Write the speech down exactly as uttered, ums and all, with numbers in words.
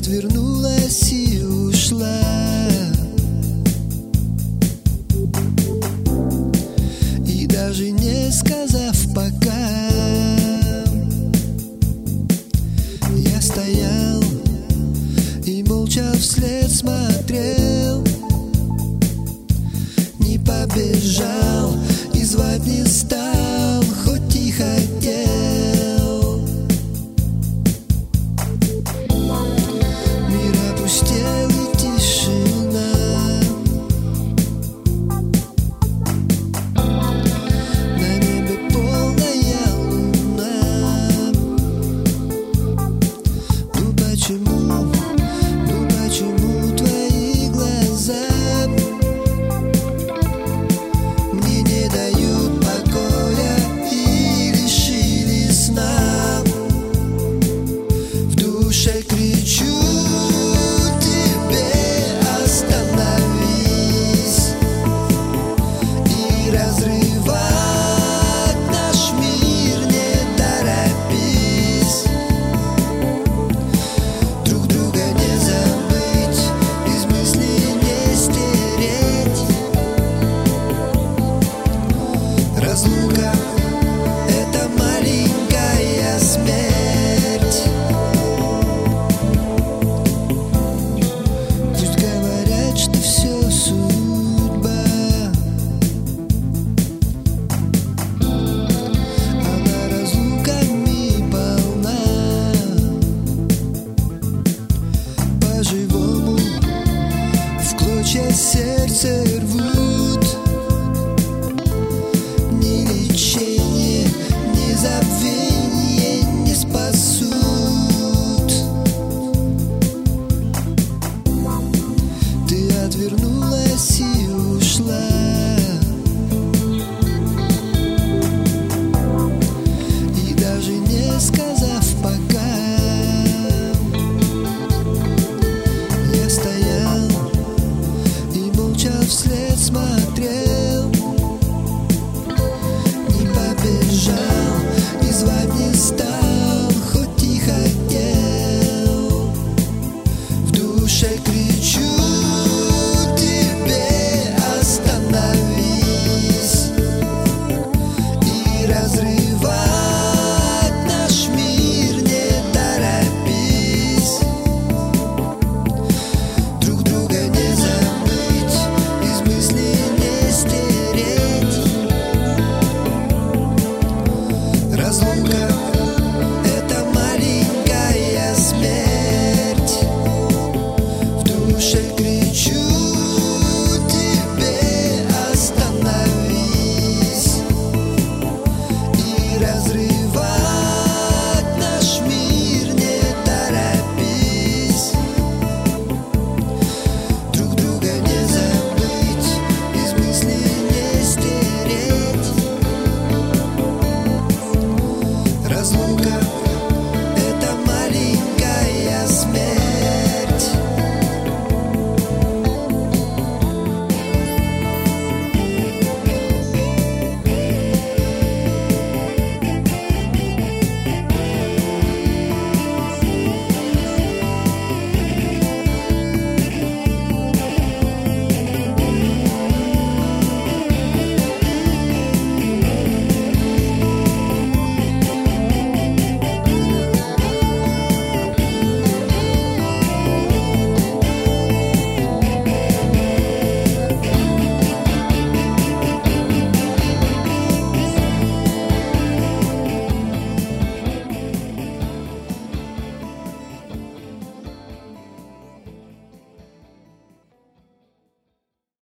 отвернулась и ушла. И даже не сказав пока, я стоял и молча вслед смотрел. Не побежал и звать не стал, хоть и хотел. Мир опустел и тишина. На небе полная луна. Ну почему, ну почему твои глаза мне не дают покоя и лишили сна? В душе кричу тебе: остановись и разрывать наш мир не торопись. Друг друга не забыть, из мыслей не стереть. Разлука — это маленькая смерть. Пусть говорят, что все судьба, она разлуками полна. По-живому в клочья сердце